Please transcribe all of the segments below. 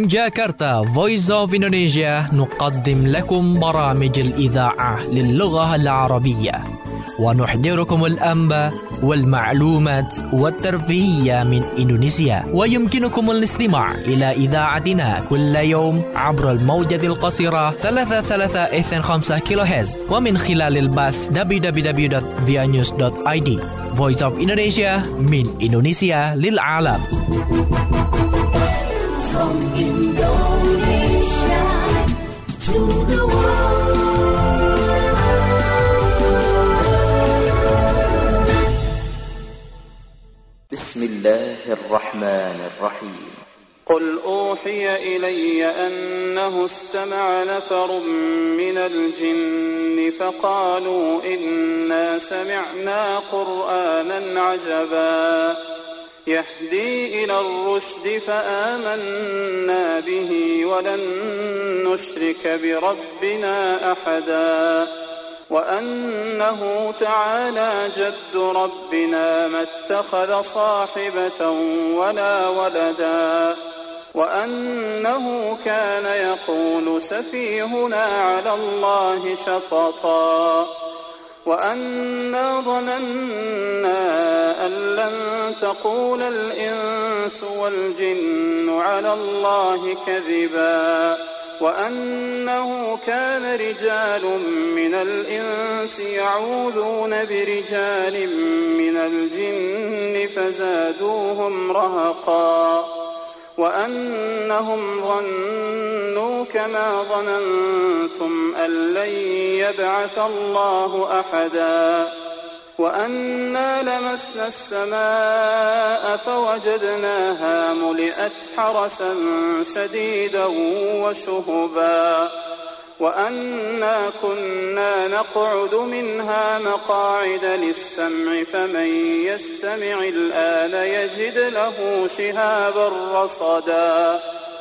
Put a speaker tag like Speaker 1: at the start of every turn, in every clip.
Speaker 1: من جاكرتا Voice of Indonesia نقدم لكم برامج الإذاعة للغة العربية ونحضركم الأنباء والمعلومات والترفيهية من إندونيسيا. ويمكنكم الاستماع إلى إذاعتنا كل يوم عبر الموجة القصيرة 33.5 كيلوهرتز ومن خلال البث www.vianews.id. Voice of Indonesia من إندونيسيا للعالم.
Speaker 2: From Indonesia to the world.
Speaker 3: بسم الله الرحمن الرحيم.
Speaker 4: قل أوحي إلي أنه استمع نفر من الجن فقالوا إنا سمعنا قرآنا عجبا يهدي إلى الرشد فآمنا به ولن نشرك بربنا أحدا وأنه تعالى جد ربنا ما اتخذ صاحبة ولا ولدا وأنه كان يقول سفيهنا على الله شططا وأنا ظننا أن لن تقول الإنس والجن على الله كذبا وأنه كان رجال من الإنس يعوذون برجال من الجن فزادوهم رهقا وأنهم ظنوا كما ظننتم أن لن يبعث الله أحدا وأنا لمسنا السماء فوجدناها ملئت حرسا شديدا وشهبا وأنا كنا نقعد منها مقاعد للسمع فمن يستمع الآن يجد له شهابا رصدا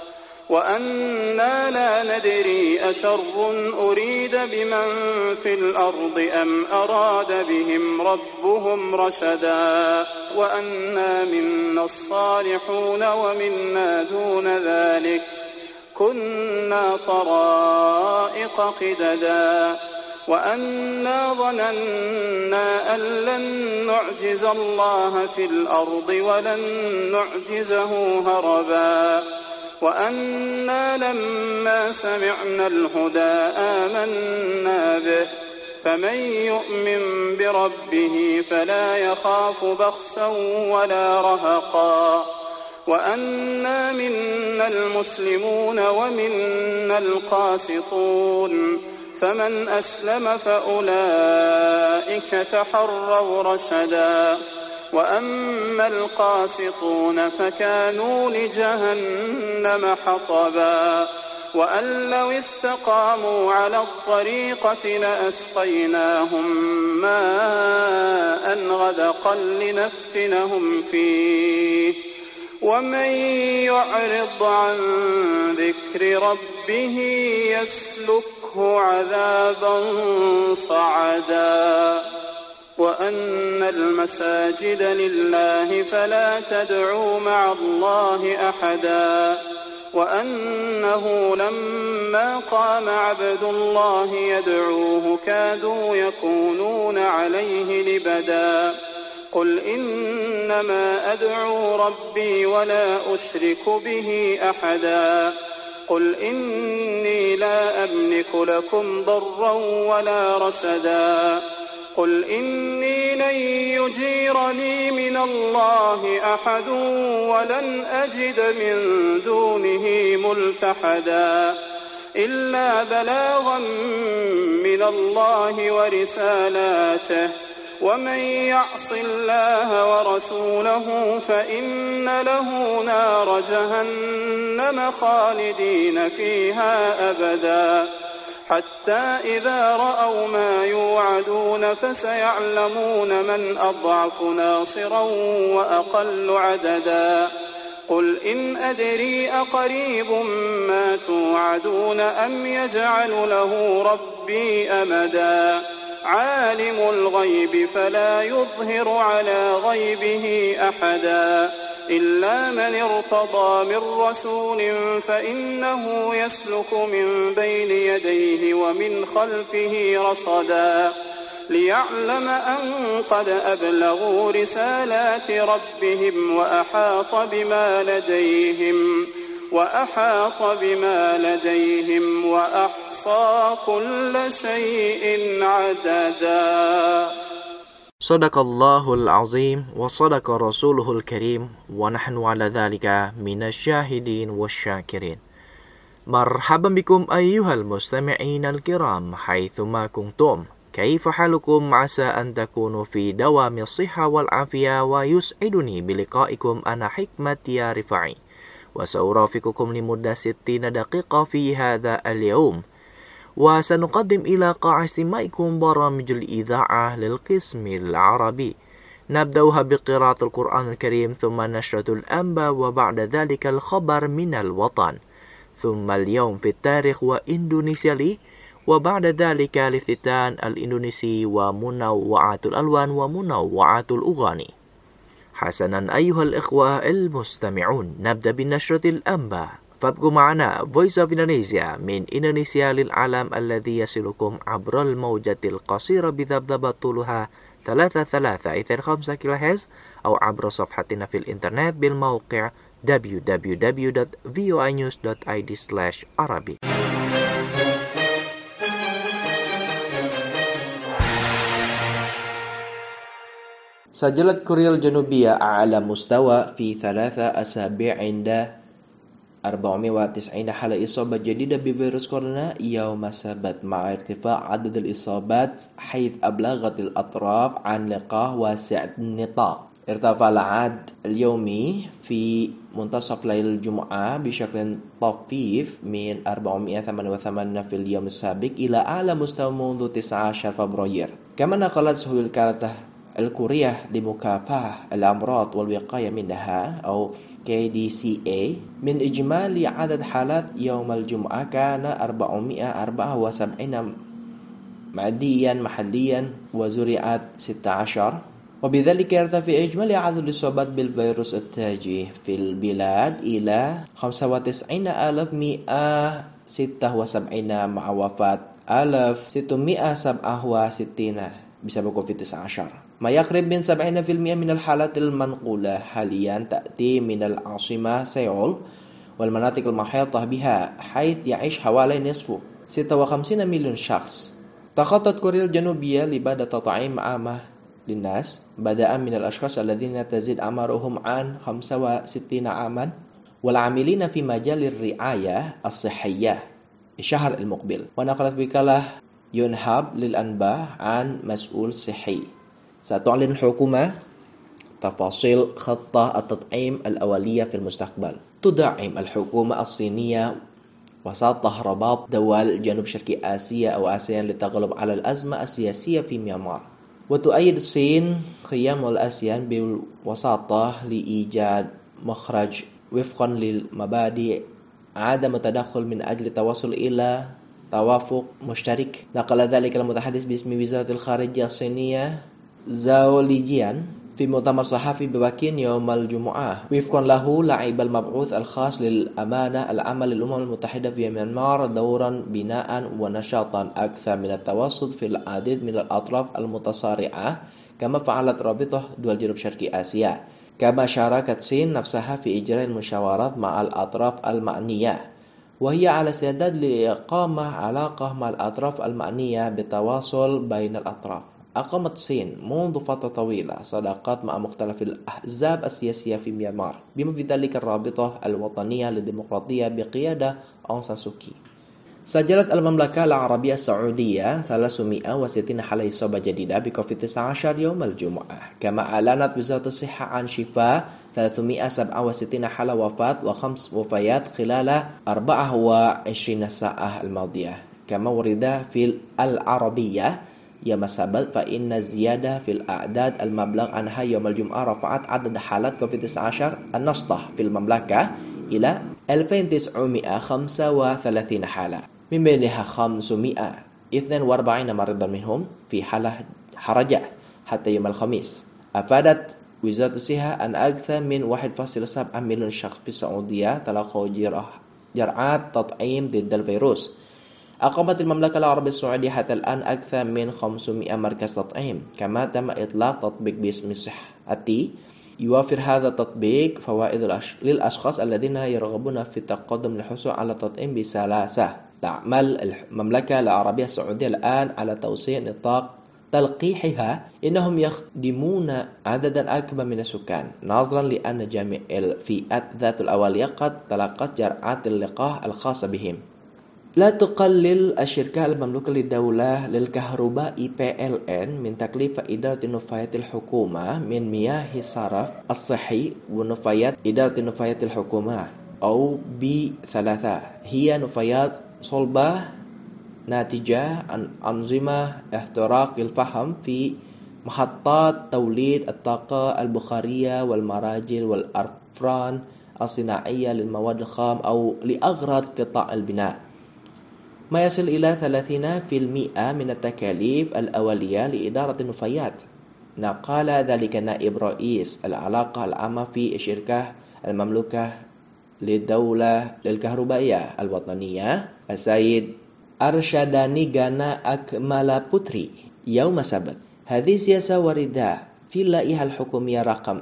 Speaker 4: وأنا لا ندري أشر أريد بمن في الأرض أم أراد بهم ربهم رشدا وأنا منا الصالحون ومنا دون ذلك كنا طرائق قددا وأنا ظننا أن لن نعجز الله في الأرض ولن نعجزه هربا وأنا لما سمعنا الهدى آمنا به فمن يؤمن بربه فلا يخاف بخسا ولا رهقا وأنا منا المسلمون ومنا القاسطون فمن أسلم فأولئك تحروا رشدا وأما القاسطون فكانوا لجهنم حطبا وأن لو استقاموا على الطريقة لأسقيناهم ماء غدقا لنفتنهم فيه ومن يعرض عن ذكر ربه يسلكه عذابا صعدا وأن المساجد لله فلا تدعوا مع الله أحدا وأنه لما قام عبد الله يدعوه كادوا يكونون عليه لبدا قل إنما أدعو ربي ولا أشرك به أحدا قل إني لا أملك لكم ضرا ولا رشدا قل إني لن يجيرني من الله أحد ولن أجد من دونه ملتحدا إلا بلاغا من الله ورسالاته ومن يعص الله ورسوله فإن له نار جهنم خالدين فيها أبدا حتى إذا رأوا ما يوعدون فسيعلمون من أضعف ناصرا وأقل عددا قل إن أدري أقريب ما توعدون أم يجعل له ربي أمدا عالم الغيب فلا يظهر على غيبه أحدا إلا من ارتضى من رسول فإنه يسلك من بين يديه ومن خلفه رصدا ليعلم أن قد أبلغوا رسالات ربهم وأحاط بما لديهم وأحصى كل شيء عددا.
Speaker 5: صدق الله العظيم وصدق رسوله الكريم ونحن على ذلك من الشاهدين والشاكرين. مرحبا بكم أيها المستمعين الكرام حيثما كنتم. كيف حالكم؟ عسى أن تكونوا في دوام الصحة والعافية، ويسعدني بلقائكم أنا حكمة يا رفاعي، وسأرافقكم لمدة 60 دقيقة في هذا اليوم، وسنقدم إلى قاع استماعكم برامج الإذاعة للقسم العربي. نبدأها بقراءة القرآن الكريم، ثم نشرة الأنباء، وبعد ذلك الخبر من الوطن، ثم اليوم في التاريخ وإندونيسيا لي، وبعد ذلك الافتتان الإندونيسي ومنوعات الألوان ومنوعات الأغاني. حسنا أيها الإخوة المستمعون، نبدأ بنشرة الأنباء، فابقوا معنا Voice of Indonesia من إندونيسيا للعالم الذي يصلكم عبر الموجة القصيرة بذبذبة طولها 33.5 كيلوهرتز، أو عبر صفحتنا في الإنترنت بالموقع www.voinews.id/arabic. سجلت كوريا الجنوبية أعلى مستوى في 3 أسابيع عند 490 حالة إصابة جديدة بفيروس كورونا يوم السبت، مع ارتفاع عدد الإصابات حيث أبلغت الأطراف عن لقاح واسع النطاق. ارتفع العدد اليومي في منتصف ليلة الجمعة بشكل طفيف من 488 في اليوم السابق إلى أعلى مستوى منذ 19 فبراير. كما نقلت وكالة الكورية لمكافحة الأمراض والوقاية منها أو KDCA من إجمالي عدد حالات يوم الجمعة كان 474 معديا محليا وزرعت 16، وبذلك يرتفع إجمالي عدد الإصابات بالفيروس التاجي في البلاد إلى 95,176 مع وفاة 1,667 بسبب كوفيد-19. ما يقرب من 70% من الحالات المنقولة حاليا تأتي من العاصمة سيول والمناطق المحيطة بها، حيث يعيش حوالي نصف 56 مليون شخص. تخطت كوريا الجنوبية لبدء تطعيم عامة للناس، بدءا من الأشخاص الذين تزيد أعمارهم عن 65 عاما والعاملين في مجال الرعاية الصحية الشهر المقبل. ونقلت وكالة يونهاب للأنباء عن مسؤول صحي: ستعلن الحكومة تفاصيل خطة التطعيم الأولية في المستقبل. تدعم الحكومة الصينية وسط رباط دول جنوب شرق آسيا أو آسيان للتغلب على الأزمة السياسية في ميانمار، وتؤيد الصين قيام الآسيان بالوساطة لإيجاد مخرج وفقا للمبادئ عدم التدخل من أجل التوصل إلى توافق مشترك. نقل ذلك المتحدث باسم وزارة الخارجية الصينية زاو ليجيان في مؤتمر صحفي ببكين يوم الجمعة. وفقا له، لعب المبعوث الخاص للأمانة العامة للأمم المتحدة في ميانمار دورا بناء ونشاطا أكثر من التوسط في العديد من الأطراف المتصارعة، كما فعلت رابطة دول جنوب شرق آسيا. كما شاركت الصين نفسها في إجراء المشاورات مع الأطراف المعنية، وهي على استعداد لإقامة علاقة مع الأطراف المعنية بالتواصل بين الأطراف. أقامت الصين منذ فترة طويلة صداقات مع مختلف الأحزاب السياسية في ميانمار، بما في ذلك الرابطة الوطنية للديمقراطية بقيادة أون سان سو كي. سجلت المملكة العربية السعودية 360 حالة إصابة جديدة بكوفيد-19 يوم الجمعة. كما أعلنت وزارة الصحة عن شفاء 367 حالة وفاة و5 وفيات خلال 24 ساعة الماضية. كما ورد في العربية يوم السبت فإن الزيادة في الأعداد المبلغ عنها يوم الجمعة رفعت عدد حالات كوفيد-19 النشطة في المملكة إلى 2935 حالة، من بينها 542 مريضا منهم في حالة حرجة حتى يوم الخميس. أفادت وزارة الصحة أن أكثر من 1.7 مليون شخص في السعودية تلقوا جرعات تطعيم ضد الفيروس. أقامت المملكة العربية السعودية حتى الآن أكثر من 500 مركز تطعيم. كما تم إطلاق تطبيق باسم صحتي. يوفر هذا التطبيق فوائد للأشخاص الذين يرغبون في التقدم للحصول على التطعيم بسلاسة. تعمل المملكة العربية السعودية الآن على توسيع نطاق تلقيحها. إنهم يخدمون عددا أكبر من السكان، نظرا لأن جميع الفئات ذات الأولية قد تلقت جرعات اللقاح الخاصة بهم. لا تقلل الشركة المملوكة للدولة للكهرباء PLN من تكلفة إدارة نفايات الحكومة من مياه الصرف الصحي ونفايات إدارة نفايات الحكومة أو B3. هي نفايات صلبة ناتجة عن أنظمة احتراق الفحم في محطات توليد الطاقة البخارية والمراجل والأفران الصناعية للمواد الخام أو لأغراض قطاع البناء. ما يصل إلى 30% من التكاليف الأولية لإدارة النفايات. نقل ذلك نائب رئيس العلاقة العامة في الشركة المملوكة للدولة للكهربائية الوطنية السيد أرشداني غانا أكمل بوتري يوم السبت. هذه سياسة واردة في اللائحة الحكومية رقم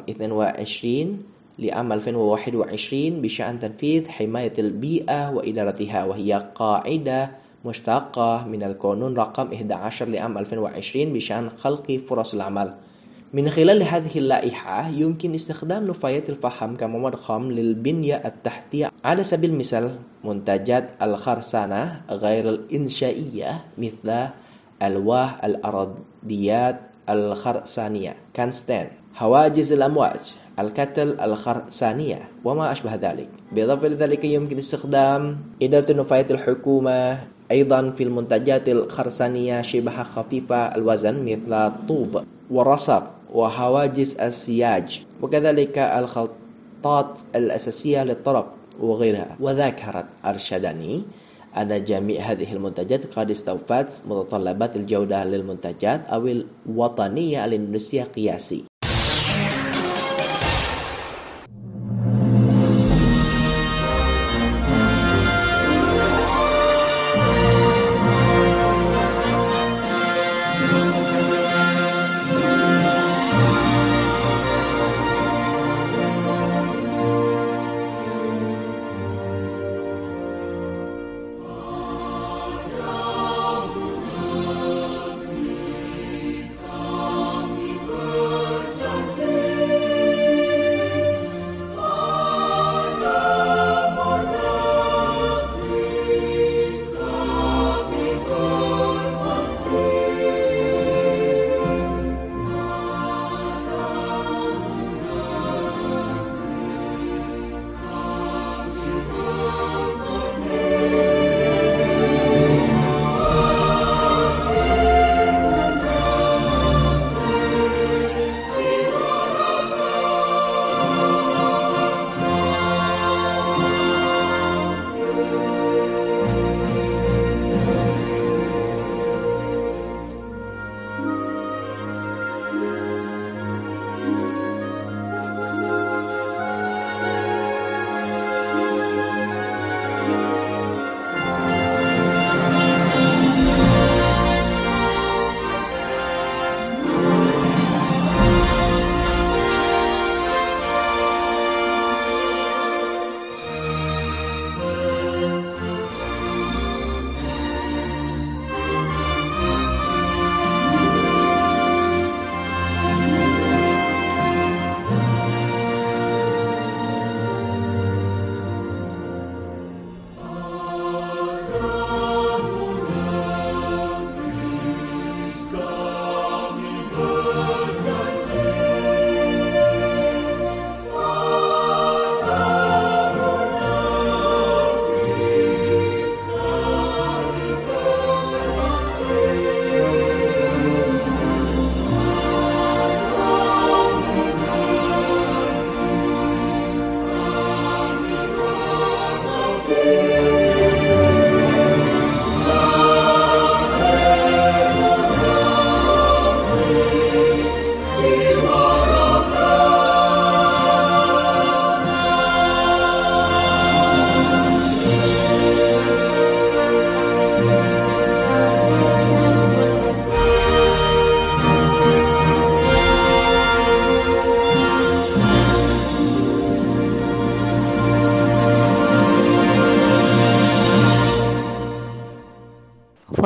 Speaker 5: 22 لعام 2021 بشأن تنفيذ حماية البيئة وإدارتها، وهي قاعدة مشتقة من القانون رقم 11 لعام 2020 بشأن خلق فرص العمل. من خلال هذه اللائحة يمكن استخدام نفايات الفحم كمواد خام للبنية التحتية، على سبيل المثال منتجات الخرسانة غير الإنشائية مثل ألواح الأرضيات الخرسانية، كانستين، حواجز الأمواج، الكتل الخرسانية وما أشبه ذلك. بالإضافة لذلك يمكن استخدام إدارة نفايات الحكومة أيضا في المنتجات الخرسانية شبه خفيفة الوزن مثل الطوب والرصف وحواجز السياج، وكذلك الخلطات الأساسية للطرق وغيرها. وذكرت أرشداني أن جميع هذه المنتجات قد استوفت متطلبات الجودة للمنتجات أو الوطنية الإندونيسية قياسي.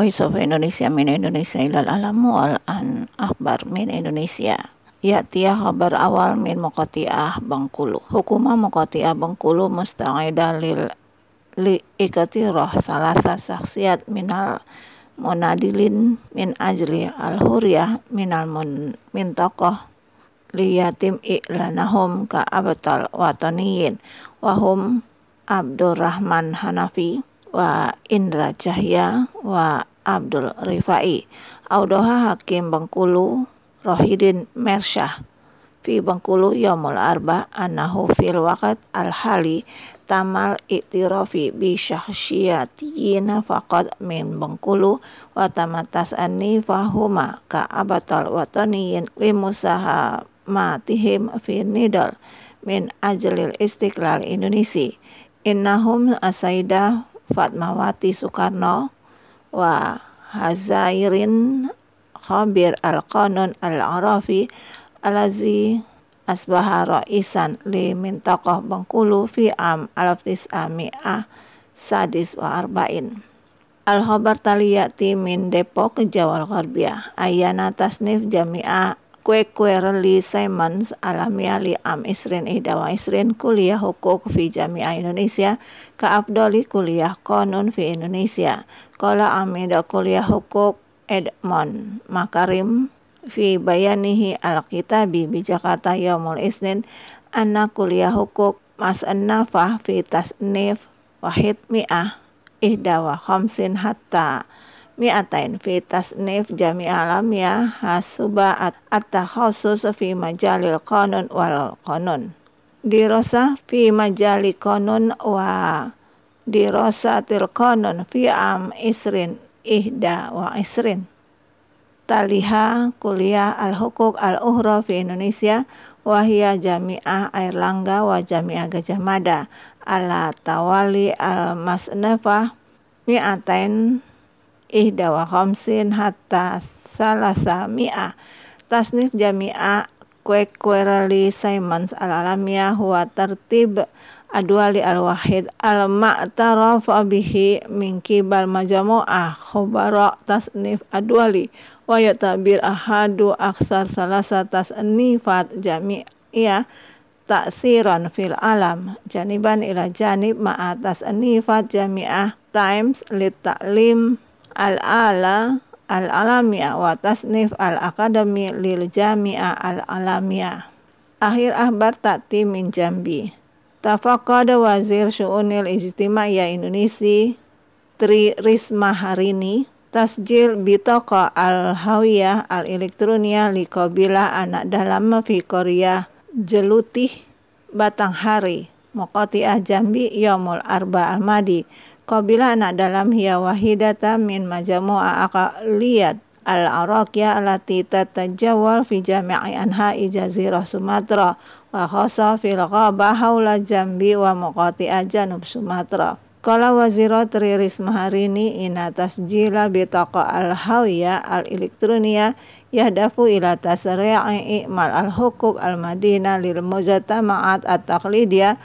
Speaker 6: Voice of Indonesia min Indonesia ilal alam wal an akhbar min Indonesia. Ya'tiya khabar awal min Muqati'ah Bengkulu. Hukumah Muqati'ah Bengkulu mustaqidah li ikatirah salasa saksiat minal munadilin min ajli al-huriyah minal min tokoh liyatim i'lanahum ka abtal wataniyin wahum Abdurrahman Hanafi wa Indra Cahya wa Abdul Rifai. Audoha Hakim Bengkulu Rohidin Mersyah fi Bengkulu yaumul arba annahu fil waqt al-hali tamal i'tirafi bi syakhsiyatiyin faqad min Bengkulu wa tamatas anni fahuma ka abatal wataniyin limusahamatihim fi nidal min ajlil istiqlal Indonesia. Innahum Asaidah Fatmawati Soekarno wa Hazairin Khabir al-Qanun al-Arafi alazi asbaha ra'isan li mintaqah Bengkulu fi am al-900 sadis wa arba'in. Al-khabar taliyati min Depok Jawal Gharbiyah ayana tasnif jami'ah Querli Simons alamiah li am isrin ihdawa isrin kuliah hukuk fi jami'ah Indonesia ka afdali kuliah konun fi Indonesia qala amida kuliah hukuk Edmond Makarim fi bayanihi al-kitabi bi Jakarta yaumul isnin anna kuliah hukuk mas an-nafah fi tasnif wahid mi'ah ihdawa khamsin hatta mi'atain fi tasnif jami'ah alamiyah hasuba at-takhasus fi majalil qanun wal qanun dirasa fi majali qanun wa dirasatil qanun fi am isrin ihda wa isrin taliha kuliah al-hukuk al-ukhra fi Indonesia wa hiya jami'ah Airlangga wa jami'ah Gajah Mada ala tawali al-masnafah mi'atain ihda wa khamsin hatta salasa mi'ah tasnif jami'ah Querli Simons al-alamiyah huwa tartib adwali al-wahid al-ma'taraf bihi min kibal majamu'ah khubara tasnif adwali wa yatabir ahadu aksar salasa tasnifat jami'iyah taksiran fil alam janiban ila janib ma'a tasnifat jami'ah times lit ta'lim al-ala al-alamiyah wa tasnif al-akademi lil jami'ah al-alamiyah. Akhir akhbar ta'ti min Jambi. Tafaqada Wazir Syu'unil Ijtimaiyah Indonesia Tri Risma Harini tasjil bitaqa al-hawiyah al-elektronia li qabila anak dalam fi Korea Jelutih Batanghari Muqati'ah Jambi yaumul arba al-madi qabila anak dalam hiya wahidata min majamu'a aqaliyat al-Araqiyah allati tatajawal fi jami'i anha'i jazirah Sumatera wa khassa fil ghabah haula Jambi wa Muqati'ah Janub Sumatera. Qala Wazira Tri Risma Harini ina tasjila bitaqa al-hawiyah al-elektronia yahdafu ila tasri'i i'mal al-hukuk al-madina lil mujtama'at at-taqlidiyah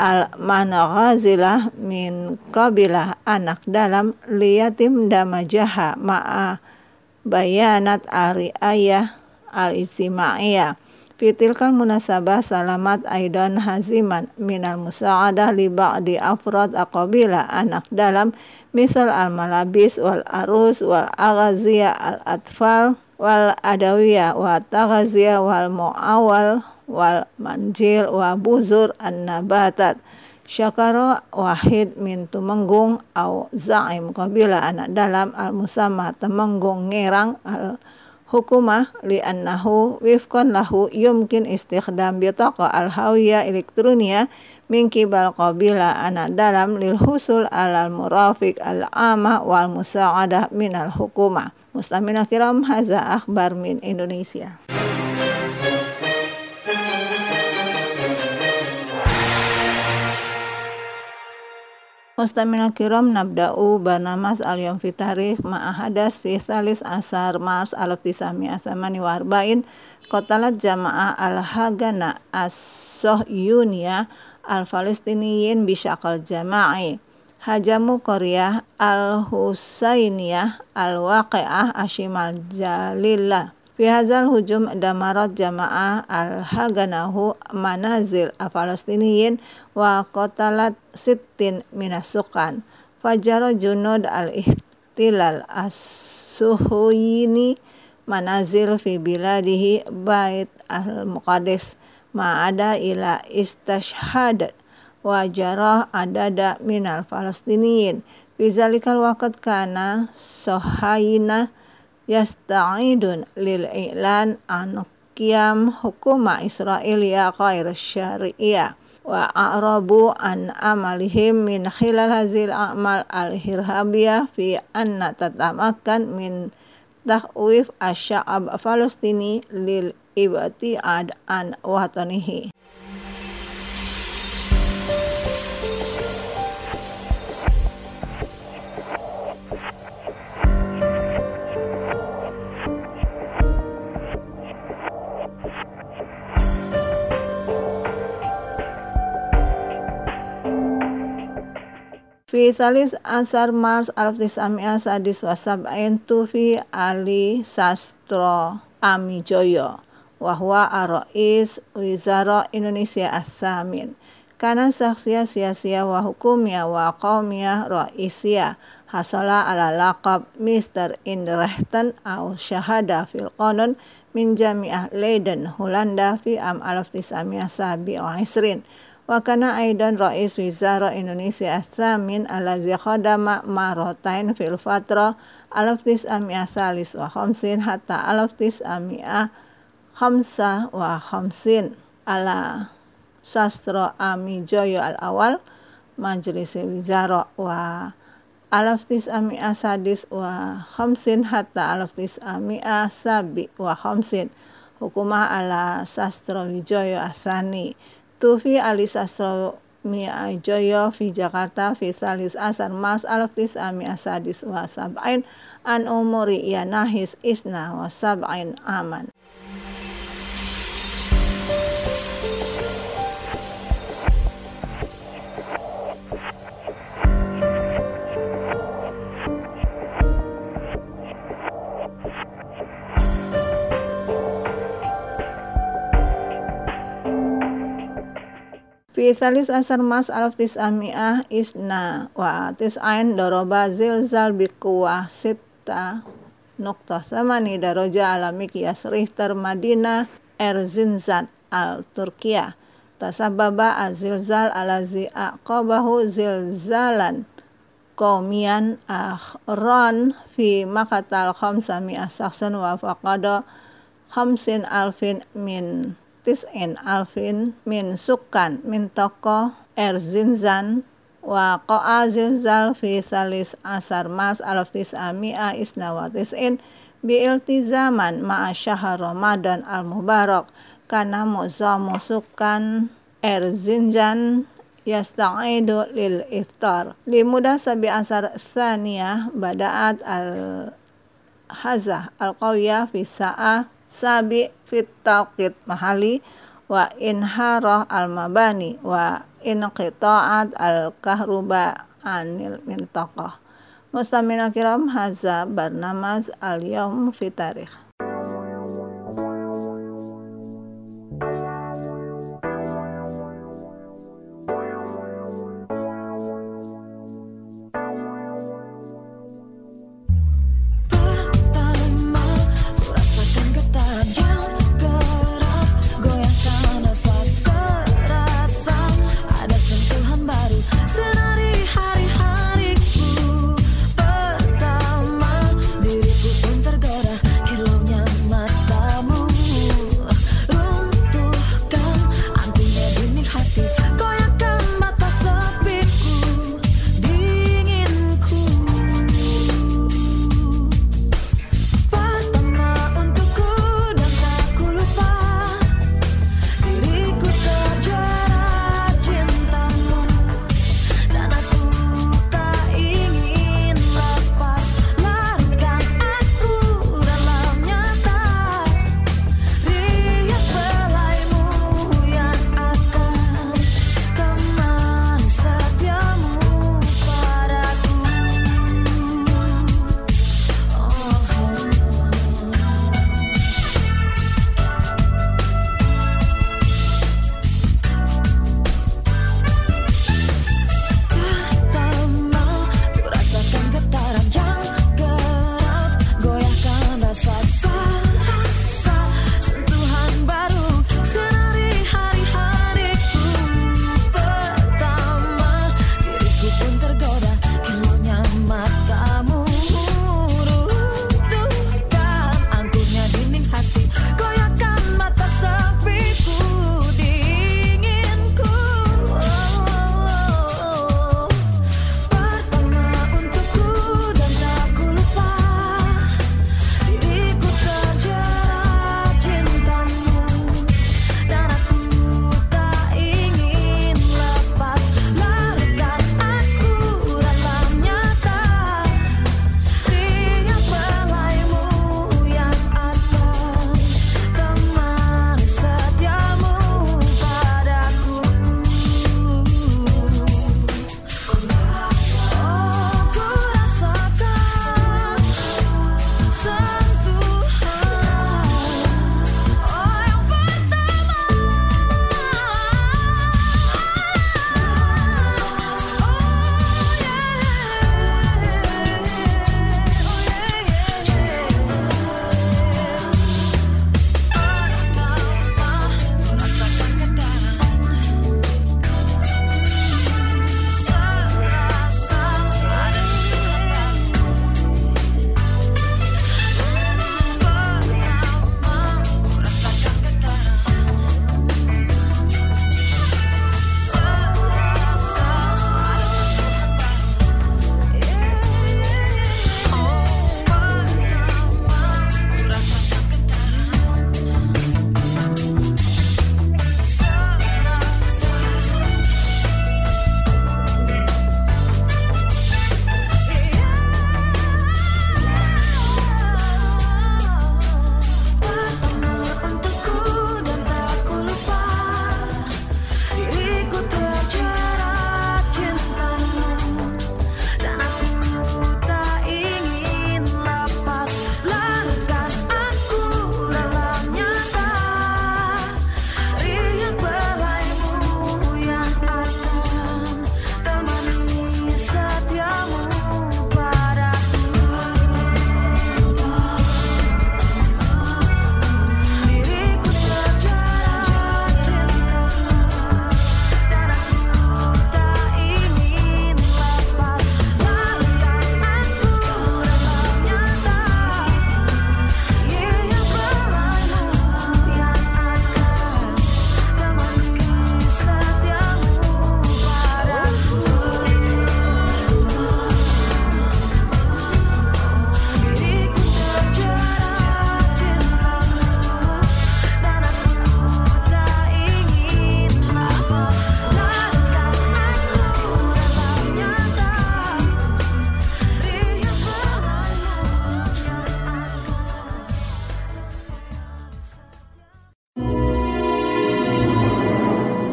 Speaker 6: al-managhazilah min qabilah anak dalam liyatim damajaha ma'a bayanat ariayah al-ijtimaiyah fitilkal munasabah salamat aidan haziman minal musa'adah li ba'di afrad aqabila anak dalam misal al-malabis wal arus wal aghaziyah al-atfal wal adawiyah wa taghaziyah wal mu'awal wal manjil wa buzur an-nabatat syakara wahid min tumenggung au za'im qabila anak dalam al-musamma temenggung ngerang al-hukumah li'annahu wifqan lahu yumkin istikhdam bitaqa al-hawiyah elektronia min kibal qabila anak dalam lil husul alal murafiq al-amah wal musa'adah minal hukumah. Mustamina kiram haza akhbar min Indonesia. Mustamina kiram nabda'u barnamas al-yawm fi tarikh ma'ahadas fi thalis asar Mars al-948 qatalat jama'ah al-hagana as-sohyuniyah al-falistiniyin bisyakal jama'i hajamu Korea al-Husainiyah al-Waqi'ah ashimal jalillah. Fi hadzal hujum damarat jama'ah al-haganahu manazil al-Falastiniyin wa qatalat sittin minas sukan. Fajara junud al-ihtilal as-suhuyini manazil fi biladihi bait al-muqaddis ma'ada ila istashhadat wa jarah adada minal falastiniyin. Fi zalikal waqt kana sohayina yasta'idun lil i'lan an qiyam hukuma Israiliyah ghair syari'iyah wa a'rabu an amalihim min khilal hazil a'mal al-hirhabiyah fi anna tatamakan min takhwif asy'ab Falastini lil ibtiad an watanihi. Fi thalis asar Mars 1979 tufi Ali Sastro Amijoyo wa huwa ar-rais Wizara Indonesia as-Samin. Kana saksiyah siyasiyah wa hukumiyah wa qaumiyah raisiyah hasala ala laqab Mr. Indrechten au syahada fil qanun min Jami'ah Leiden Holanda fi am 1927. Wa kana aidan rais Wizara Indonesia as-Samin allazi khadama maratain fil fatra 1953 hatta 1955 ala Sastro Amijoyo al-awal Majlis Wizara wa 1950 hatta 1957 hukumah ala Sastro Wijoyo Athani. Tufi Ali Sastro Miajoyo fi Jakarta fi thalis asar Mars 1977 an umuri yanahis isna wa sab'in aman. Fi thalis asar Mars 1900 isna wa tis'ain doroba zilzal biquwah 6.8 daraja ala miqyas Richter Madinah Erzincan al-Turkiyah. Tasababa az-zilzal alazi aqabahu zilzalan qaumiyan akhran fi maqatal 500 saksan wa faqada 50,000 min 90,000 min sukan min toko Erzincan wa qa'a zilzal fi thalis asar Mars 1990 bi iltizaman ma'a syahr Ramadan al-Mubarak kana mu'zamu sukan Erzincan yasta'idu lil iftar li mudah sabi asar tsaniyah bada'at al-hazah al-qawiyah fi sa'ah sabi fit tawqit mahali wa inharah al-mabani wa inqita'at al-kahruba anil mintaqah. Mustamina kiram, haza barnamaz al-yawm fi tarikh.
Speaker 2: Diriku pun tergoda, kilau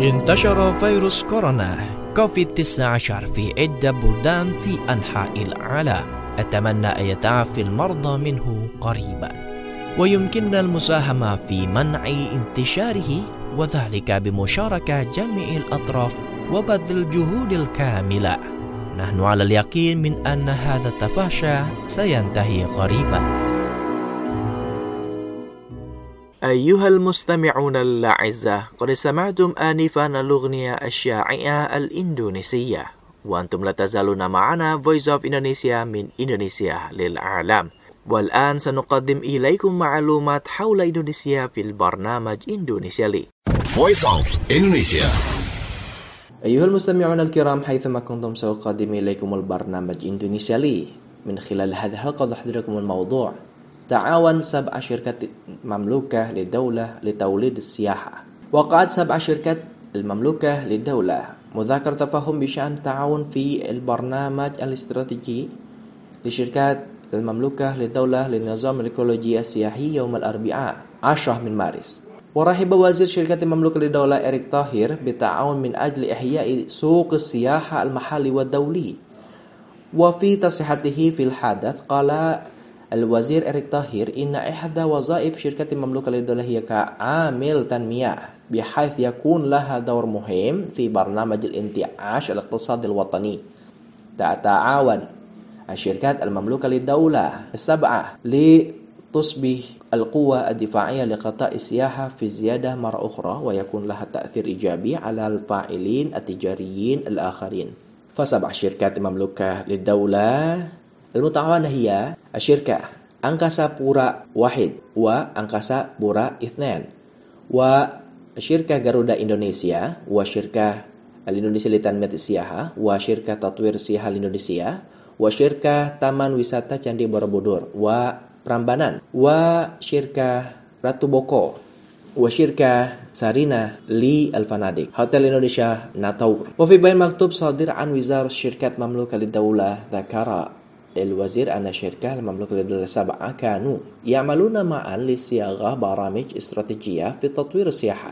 Speaker 1: انتشر فيروس كورونا كوفيد-19 في عدة بلدان في أنحاء العالم. أتمنى أن يتعافى المرضى منه قريبا، ويمكننا المساهمة في منع انتشاره، وذلك بمشاركة جميع الأطراف وبذل الجهود الكاملة. نحن على اليقين من أن هذا التفشي سينتهي قريبا. أيها المستمعون الأعزاء، قد سمعتم آنفا الأغنية الشائعة الإندونيسية، وأنتم لا تزالون معنا Voice of Indonesia من إندونيسيا للعالم. والآن سنقدم إليكم معلومات حول إندونيسيا في البرنامج إندونيسيا لي.
Speaker 7: Voice of Indonesia.
Speaker 5: أيها المستمعون الكرام، حيثما كنتم سأقدم إليكم البرنامج إندونيسيا لي. من خلال هذه الحلقة أحضركم الموضوع تعاون 7 شركات مملوكة للدولة لتوليد السياحة. وقعت 7 شركات المملوكة للدولة مذاكرة تفاهم بشأن التعاون في البرنامج الاستراتيجي لشركات المملوكة للدولة للنظام الإيكولوجي السياحي يوم الأربعاء 10 من مارس. ورحب وزير شركة المملوكة للدولة إريك طاهر بالتعاون من أجل إحياء سوق السياحة المحلي والدولي. وفي تصريحاته في الحدث قال الوزير إريك طاهر إن إحدى وظائف شركة المملوكة للدولة هي كعامل تنمية، بحيث يكون لها دور مهم في برنامج الانتعاش الاقتصادي الوطني. تتعاون الشركات المملوكة للدولة 7 لتصبح القوة الدفاعية لقطاع السياحة في زيادة مرة أخرى، ويكون لها تأثير إيجابي على الفاعلين التجاريين الآخرين. ف7 شركات مملوكة للدولة المتعاونة هي الشركة أنكاسا بورا 1 وأنكاسا بورا 2، وشركة جارودا إندونيسيا، وشركة الإندونيسيا لتنمية السياحة، وشركة تطوير السياحة الإندونيسيا، وشركة تامان wisata Candi Borobudur وبرامبانان، وشركة راتو بوكو، وشركة سارينا للفنادق، هوتيل إندونيسيا ناتور. وفي بيان مكتوب صادر عن وزارة الشركات المملوكة للدولة ذكر الوزير أن الشركة المملوكة للدولة 7 كانوا يعملون معا لصياغة برامج استراتيجية في تطوير السياحة.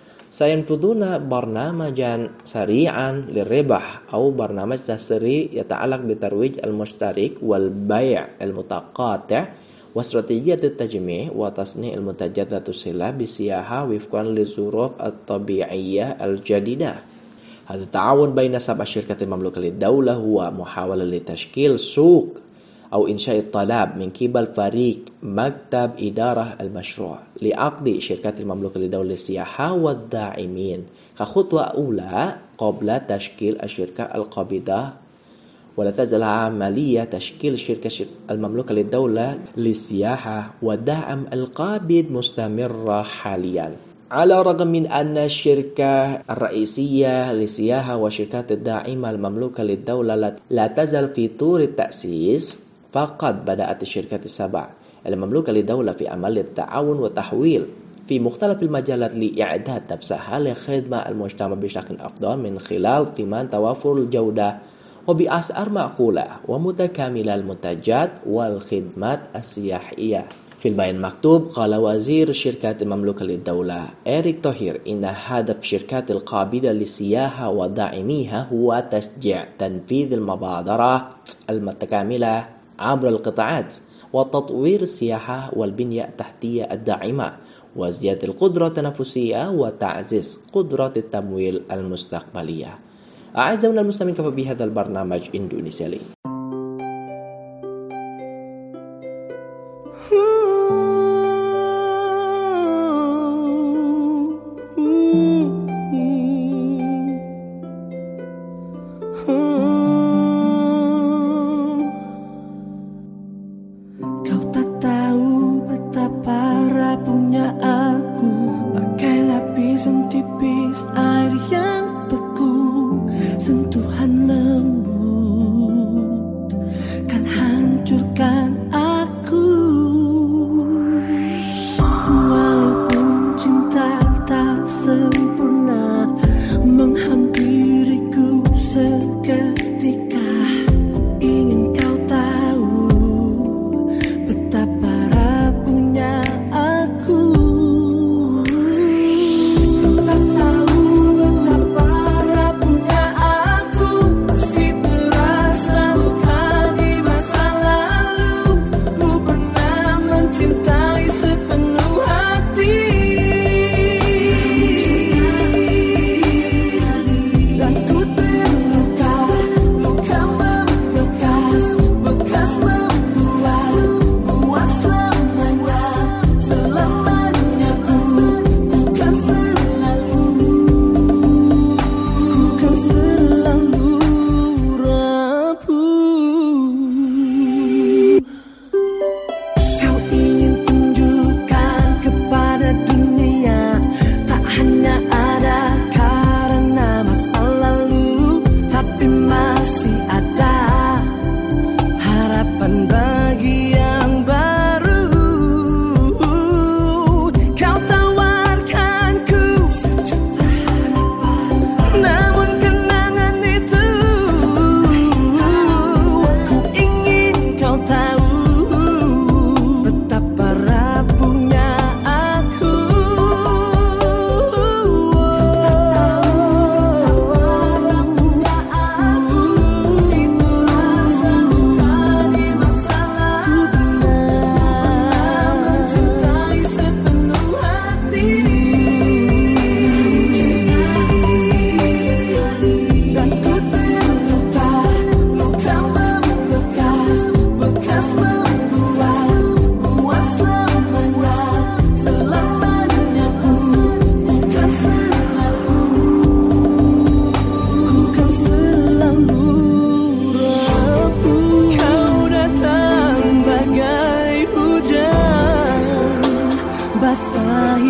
Speaker 5: سينفذون برنامجا سريعا للربح أو برنامج تسريع يتعلق بترويج المشترك والبيع المتقاطع واستراتيجية التجميع وتصنيع المنتجات ذات الصلة بالسياحة وفقا للظروف الطبيعية الجديدة. هذا التعاون بين 7 شركات المملوكة للدولة هو محاولة لتشكيل سوق أو إنشاء الطلب من قبل فريق مكتب إدارة المشروع لعقد شركات المملوكة للدولة للسياحة والداعمين كخطوة أولى قبل تشكيل الشركة القابضة. ولا تزال عملية تشكيل الشركة المملوكة للدولة للسياحة والدعم القابض مستمرة حاليا، على الرغم من أن الشركة الرئيسية للسياحة والشركات الداعمة المملوكة للدولة لا تزال في طور التأسيس. فقد بدأت الشركات 7 المملوكة للدولة في عملية التعاون والتحويل في مختلف المجالات لإعداد نفسها لخدمة المجتمع بشكل أفضل من خلال ضمان توافر الجودة وبأسعار معقولة ومتكاملة المنتجات والخدمات السياحية. في البيان مكتوب قال وزير الشركات المملوكة للدولة إريك طاهر إن هدف الشركات القابضة للسياحة وداعميها هو تشجيع تنفيذ المبادرة المتكاملة عبر القطاعات وتطوير السياحة والبنية التحتية الداعمة وزيادة القدرة التنافسية وتعزيز قدرات التمويل المستقبلية. أعزائنا المستمعين، كفى بهذا البرنامج إندونيسيا لي.
Speaker 2: Kau tak tahu betapa rapuhnya aku, bagai lapisan tipis air yang beku. Sentuhan lembut kan hancurkan aku. Walaupun cinta tak sempurna menghampiriku seketika, ku ingin kau tahu betapa rapuhnya aku.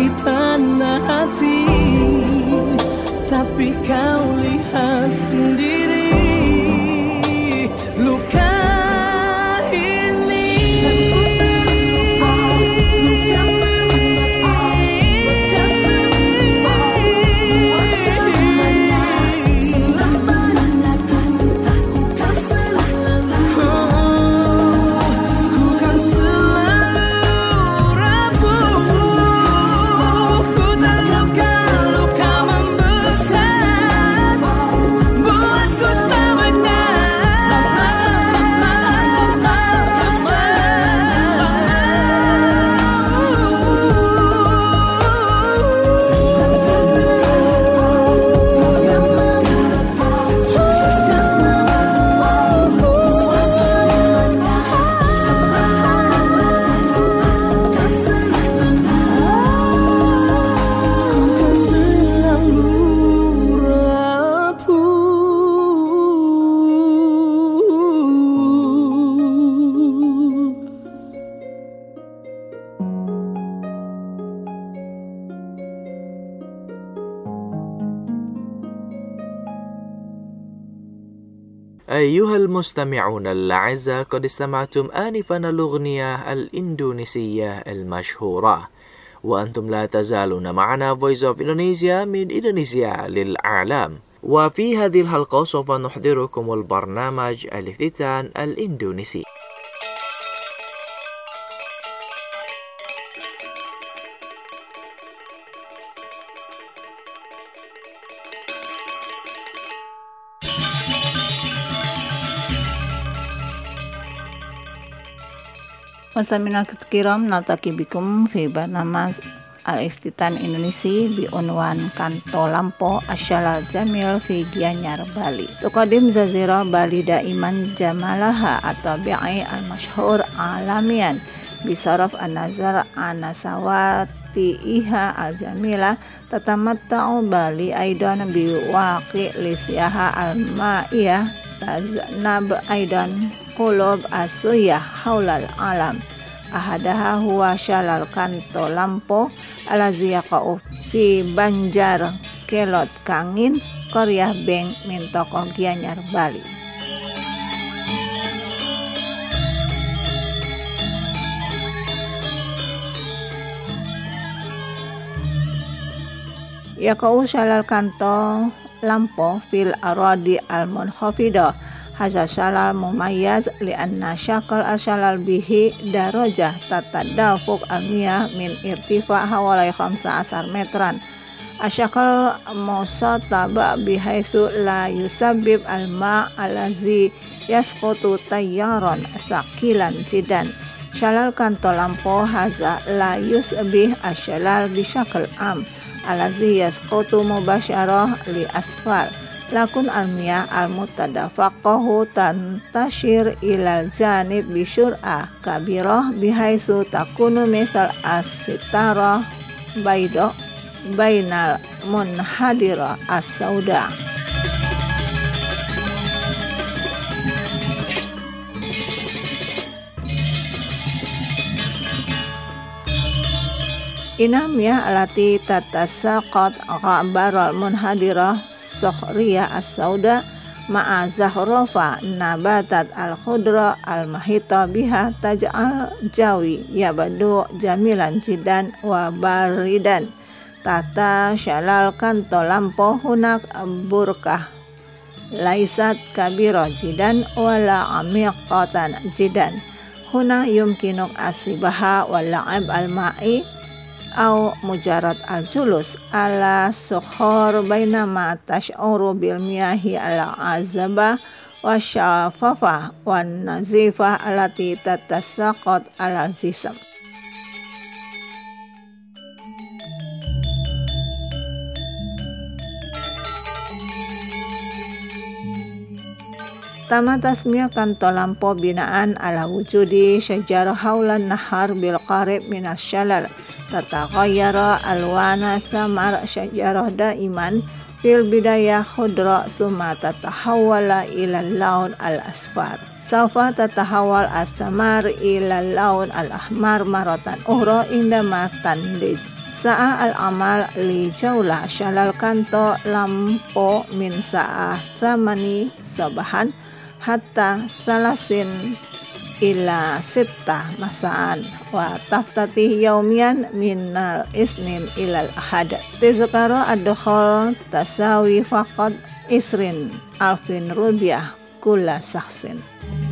Speaker 2: tanah hati, tapi kau lihat sendiri luka
Speaker 1: أيها المستمعون الأعزاء، قد استمعتم آنفا الأغنية الإندونيسية المشهورة، وأنتم لا تزالون معنا Voice of Indonesia من إندونيسيا للعالم. وفي هذه الحلقة سوف نحضركم البرنامج الافتتان الإندونيسي.
Speaker 6: Mustami'in al-kiram, naltaqi bikum fi barnamaj al-iftitan Indonesia biunwan Kanto Lampo Asyalal Jamil fi Gianyar Bali. Tuqadim Zazira Bali daiman jamalaha atau bi'i al-mashhur alamian bisaraf an-nazar anasawati iha al-jamila tatamatta'u Bali aidan biwaqi lisyaha al-ma'iyah taznab aidan qulub asuyah haulal alam. Ahadaha huwa Syalal Kanto Lampo alazi yaqa'u fi Banjar Kelot Kangin Koryah Beng min tokoh Gianyar Bali. Yaqa'u Syalal Kanto Lampo fil aradi al-munkhafida. Hadza syalal mumayyaz li'anna syakal asyalal bihi darajah tatadafuk al-miyah min irtifa hawalai 15 metran. Asyakal musataba bihaitsu la yusabbib al-ma' alazi yasqutu tayyaran thaqilan jidan. Syalal Kanto Lampo hadza la yusbih asyalal bisyakal am alazi yasqutu mubasyarah li asfal. Lakun almiyah al-mutadafaqahu tantashir ilal janib bisyur'ah kabirah bihaitsu takunu mithal as-sitarah baydo bainal munhadira as-sauda. Inamiyah alati tatasaqat ghabaral munhadirah Sokhriya as-sauda ma'a zahrofa nabatat al-khudra al-mahita biha taj'al jawi yabadu jamilan jidan wa baridan. Tata Syalal Kanto Lampo hunak burkah laisat kabiro jidan wala amiqatan jidan. Huna yumkinuk asibaha wala'ib al-ma'i au mujarad al-julus ala sukhor bainama tash'uru bil miyahi ala azaba wa syafafa wa nazifah alati tatasaqat ala jism. Tama tasmiyah Kanto Lampo binaan ala wujudi syajarah haulan nahar bil qarib minas syalal tataghayyara alwana thamar syajarah daiman fil bidayah khudra summa tatahawwala ila laun al asfar. Saufa tatahawal as-samar ila laun al-ahmar maratan ukhra indama tanlij. Sa'a al-amal li jaulah syalal kanto lampo min sa'a samani sabahan hatta salasin ila sittah masaan wa taftati yaumian minal isnin ilal ahad. Tizkaro ad-dukhul tasawi faqad isrin alfin rubiah kulla saksin.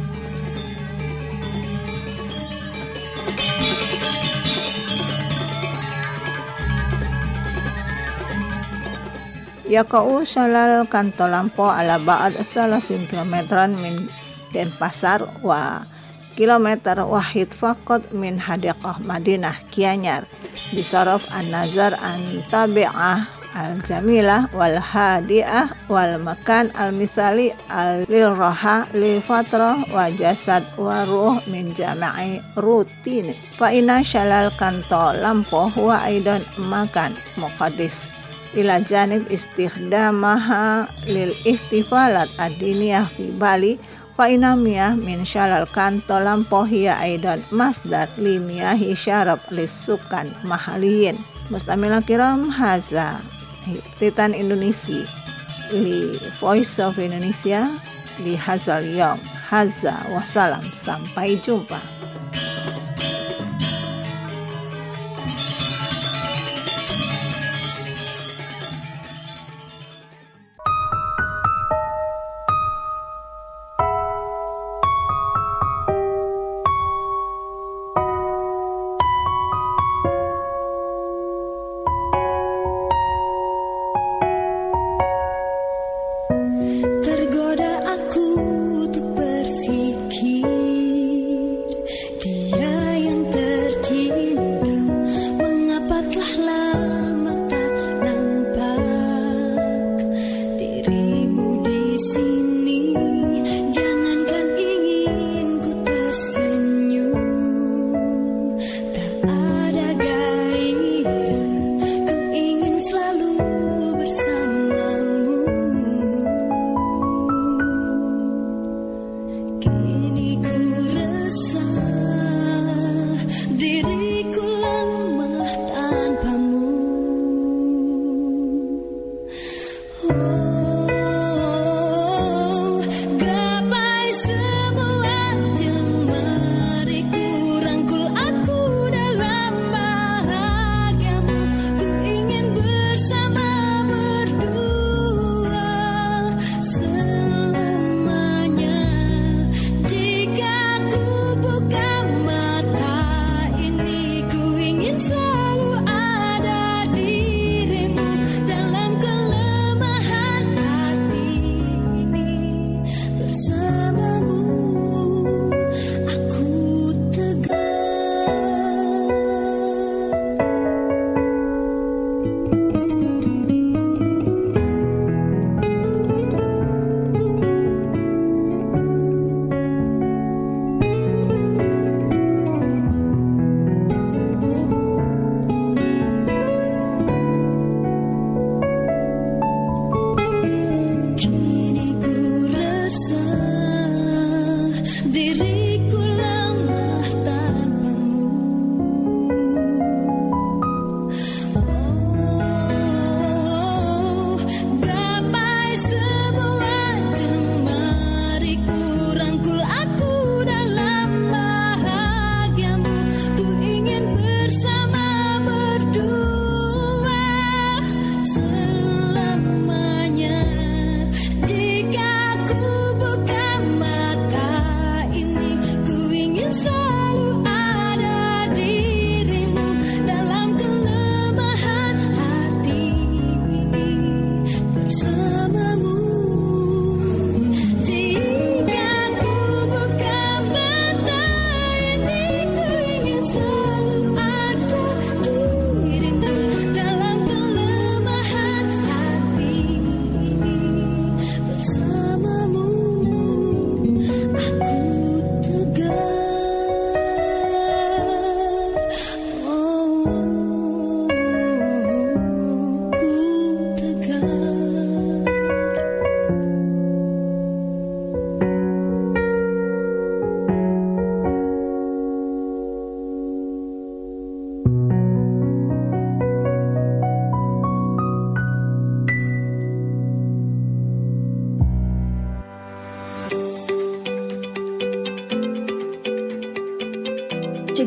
Speaker 6: Yakau syalal kanto lampo ala ba'ad salasin kilometran min Denpasar wa kilometer wahid faqat min hadiqah Madinah Gianyar bisaraf an-nazar an tabi'ah al-jamilah wal hadi'ah wal makan al-misali al-lilraha li fatrah wa jasad wa ruh min jama'i rutin fa inna syalal kanto lampo huwa aidan makan muqaddis ila janib istikhdamaha lil ihtifalat ad-diniyah fi Bali fa inamiyah min syalal kanto lampo hiya aidan masdar li miyahi syarab lisukan mahaliyin. Mustamila kiram haza Titan Indonesia li Voice of Indonesia li hazal yom haza wassalam, sampai jumpa.
Speaker 8: Tergoda aku untuk berpikir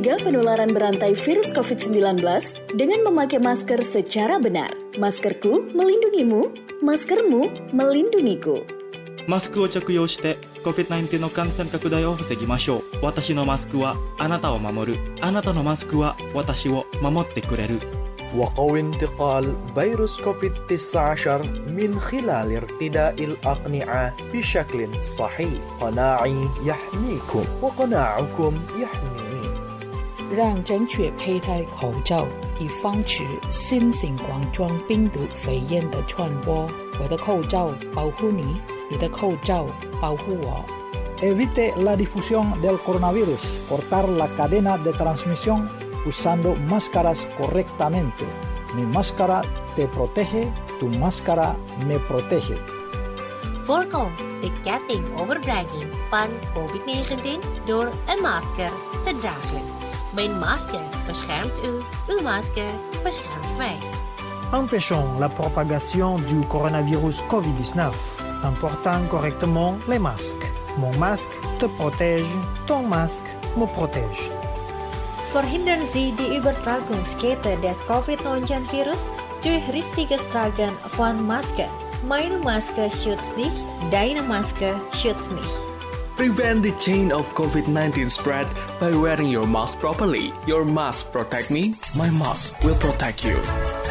Speaker 8: mencegah penularan berantai virus COVID-19 dengan memakai masker secara benar. Maskerku melindungimu, maskermu melindungiku.
Speaker 9: マスクを着用して COVID-19 の感染拡大を防ぎましょう。私のマスクはあなたを守る。あなたのマスクは私を守ってくれる。
Speaker 10: وقوي انتقال فيروس كوفيد-19 من خلال ارتداء الأقنعة بشكل صحيح. قناعي يحميكم وقناعكم يحميني.
Speaker 11: 让正确佩戴口罩，以防止新型冠状病毒肺炎的传播。我的口罩保护你，你的口罩保护我。
Speaker 12: Evite la difusión del coronavirus. Cortar la cadena de transmisión usando máscaras correctamente. Mi máscara te protege, tu máscara me protege.
Speaker 13: Voorkom de ketting overbrenging van COVID-19 door een masker te dragen. Mijn masker beschermt u, uw masker beschermt mij.
Speaker 14: Empêchons la propagation du coronavirus COVID-19 en portant correctement les masques. Mon masque te protège, ton masque me protège.
Speaker 15: Verhindern Sie die Übertragungskette des COVID-19-Virus durch richtiges Tragen von Maske. Meine Maske schützt dich, deine Maske schützt mich.
Speaker 16: Prevent the chain of COVID-19 spread by wearing your mask properly. Your mask protect me, my mask will protect you.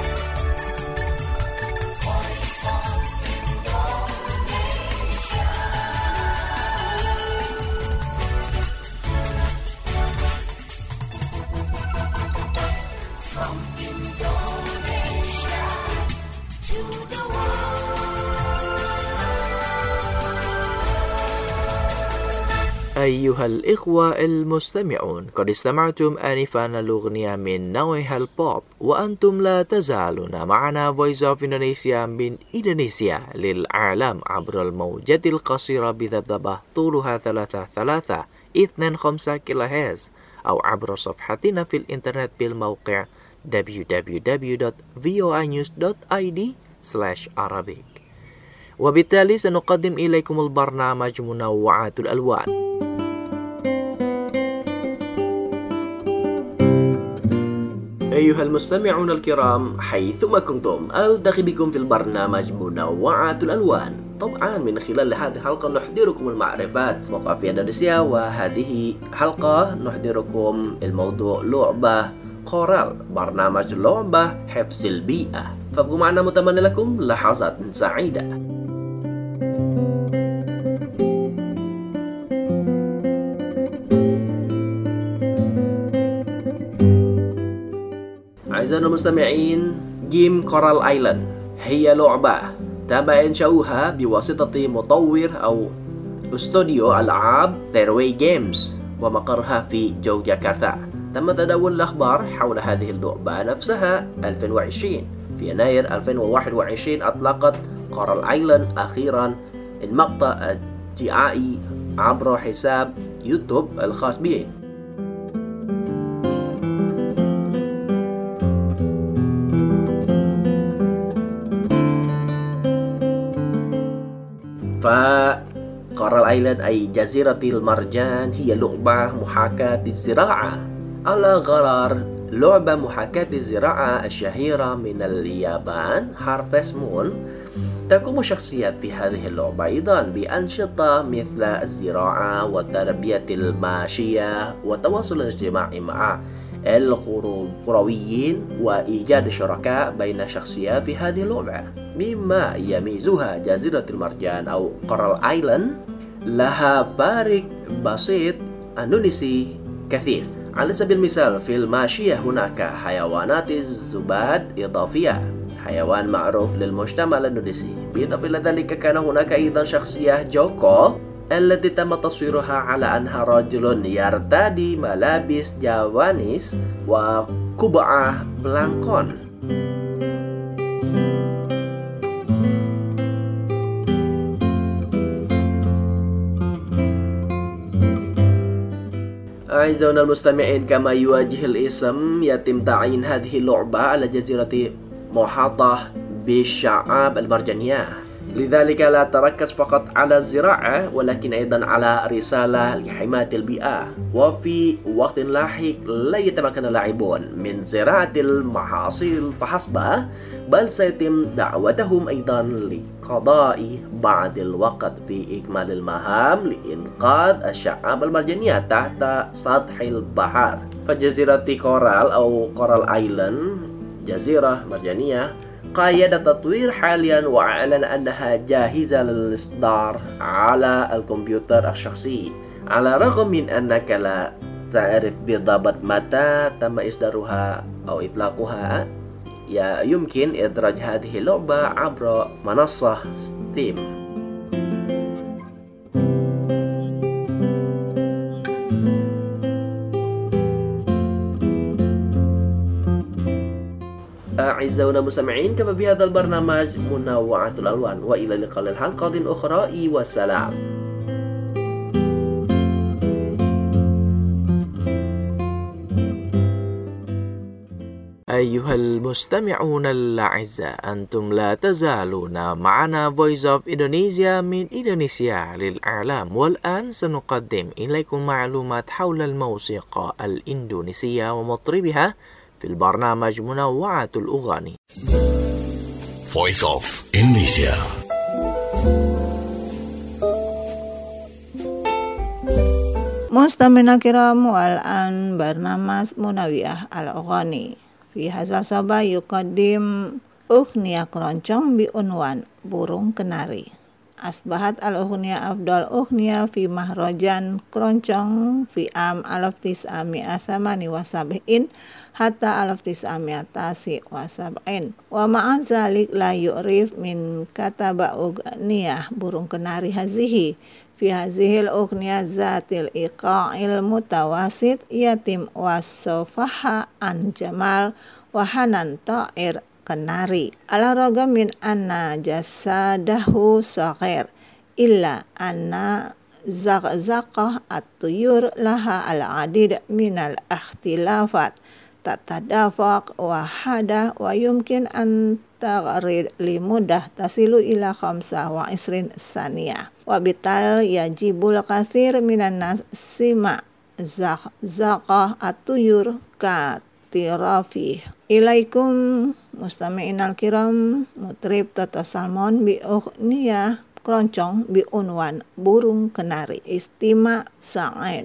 Speaker 1: أيها الإخوة المستمعون، قد استمعتم آنفا الأغنية من نوعها البوب، وأنتم لا تزالون معنا Voice of Indonesia من إندونيسيا للعالم عبر الموجات القصيرة بذبذبة طولها 3.25 كيلوهرتز، أو عبر صفحتنا في الإنترنت بالموقع www.voinews.id/Arabic. وبالتالي سنقدم إليكم البرنامج منوعات الألوان. أيها المستمعون الكرام، حيثما كنتم ألتقي بكم في البرنامج منوعات الألوان. طبعا من خلال هذه الحلقة نحضركم المعرفات موقع في إندونيسيا، وهذه حلقة نحضركم الموضوع لعبة كورال، برنامج لعبة حفظ البيئة. فابقوا معنا، متمنى لكم لحظات سعيدة. أعزائنا المستمعين، جيم كورال آيلاند هي لعبة تم إنشاؤها بواسطة مطور أو استوديو ألعاب ثيروي جيمز، ومقرها في يوغياكارتا. تم تداول الأخبار حول هذه اللعبة نفسها 2020. في يناير 2021 أطلقت كورال آيلاند أخيرا المقطع الدعائي عبر حساب يوتيوب الخاص به. فكورال آيلاند أي جزيرة المرجان هي لعبة محاكاة الزراعة على غرار لعبة محاكاة الزراعة الشهيرة من اليابان هارفست مون. تقوم الشخصيات في هذه اللعبة أيضا بأنشطة مثل الزراعة والتربية الماشية والتواصل الاجتماعي مع القرويين وإيجاد شركاء بين الشخصيات في هذه اللعبة. مما يميزها جزيرة المرجان أو كورال آيلاند لها فارق بسيط أندونيسي كثيف. على سبيل المثال في الماشية هناك حيوانات الزباد إضافية، حيوان معروف للمجتمع الأندونيسي. بالإضافة إلى ذلك كان هناك أيضا شخصية جوكو التي تم تصويرها على أنها رجل يرتدي ملابس جوانيس وقبعة بلانكون. أعزائنا المستمعين، كما يواجه الاسم يتم تعيين هذه اللعبة على جزيرة محاطة بالشعاب المرجانية.
Speaker 5: لذلك لا تركز فقط على الزراعة ولكن أيضا على رسالة لحماية البيئة. وفي وقت لاحق لا يتمكن اللاعبون من زراعة المحاصيل فحسب، بل سيتم دعوتهم أيضا لقضاء بعض الوقت في إكمال المهام لإنقاذ الشعاب المرجانية تحت سطح البحر. فجزيرة كورال أو كورال آيلاند جزيرة مرجانية قيد التطوير حاليا وأعلن أنها جاهزة للإصدار على الكمبيوتر الشخصي، على الرغم من أنك لا تعرف بالضبط متى تم إصدارها أو إطلاقها. يمكن إدراج هذه اللعبة عبر منصة ستيم. أعزائنا المستمعين، كما بهذا البرنامج منوعة الألوان، وإلى اللقاء الحلقة أخرى والسلام. أيها المستمعون الأعزاء، أنتم لا تزالون معنا Voice of Indonesia من إندونيسيا للإعلام، والآن سنقدم إليكم معلومات حول الموسيقى الإندونيسية ومطربها في البرنامج منوعة الأغاني.
Speaker 7: Voice of Indonesia.
Speaker 6: مستمعينا الكرام، والآن برنامج منوعة الأغاني. في هذا الصباح يقدم أغنية كروncong بعنوان Burung Kenari. أصبحت الأغنية أفضل أغنية في مهرجان كروncong في عام 1978 حتى 1979. ومع ذلك لا يعرف من كتب أغنية Burung Kenari هذه. في هذه الأغنية ذات الإيقاع المتوسط يتم وصفها عن جمال وحنان طائر kenari. على الرغم من أن جسده صغير إلا أن زقزقة الطيور لها العديد من الاختلافات تتدافق وحدة ويمكن أن تغرد لمدة تصل إلى 25 ثانية. وبالتالي يجب الكثير من الناس سماع زقزقة الطيور كاعترافه. إليكم مستمعينا الكرام مطرب Toto Salmon بأغنية كروncong بعنوان Burung Kenari. استماع سعيد.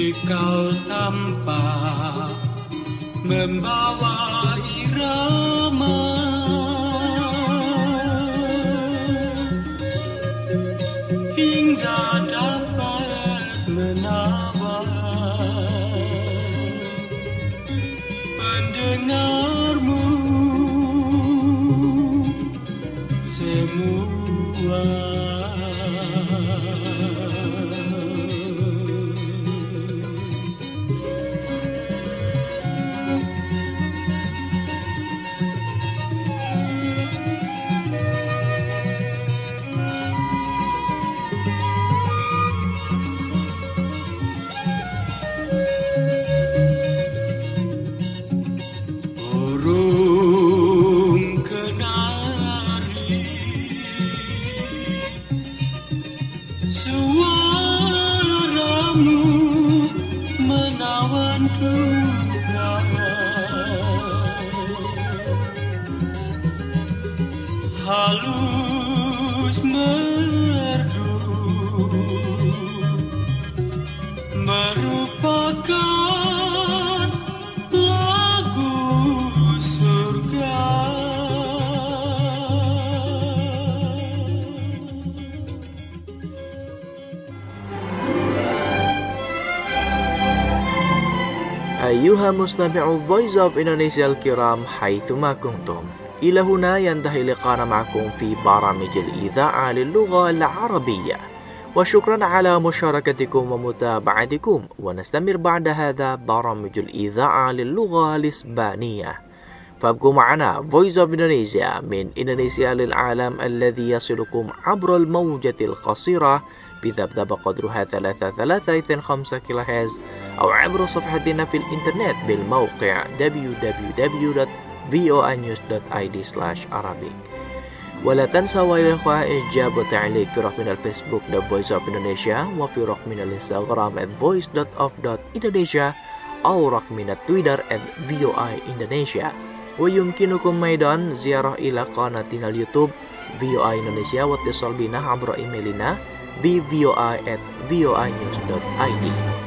Speaker 17: Jika tanpa membawa irama, hingga dapat menawar pendengarmu semua. Burung kenari, suaramu menawan duka, halus merdu, merupakan lagu surga.
Speaker 1: أيها مستمعو Voice of Indonesia الكرام حيثما كنتم، إلى هنا ينتهي لقاءنا معكم في برامج الإذاعة للغة العربية، وشكرا على مشاركتكم ومتابعتكم. ونستمر بعد هذا برامج الإذاعة للغة الإسبانية، فابقوا معنا Voice of Indonesia من إندونيسيا للعالم الذي يصلكم عبر الموجة القصيرة بذبذب قدرها 3.325 كيلوهرتز، أو عبر صفحتنا في الإنترنت بالموقع www.voanews.id/arabic. ولا تنسوا يا الإخوة إعجاب وتعليق في رقم الفيسبوك The Voice of Indonesia، وفي رقم الإنستغرام @voice.of.indonesia، أو رقم التويتر @voindonesia. ويمكنكم أيضا زيارة إلى قناتنا اليوتيوب VOA Indonesia، واتصال بنا عبر إيميلنا bvoi@voanews.id.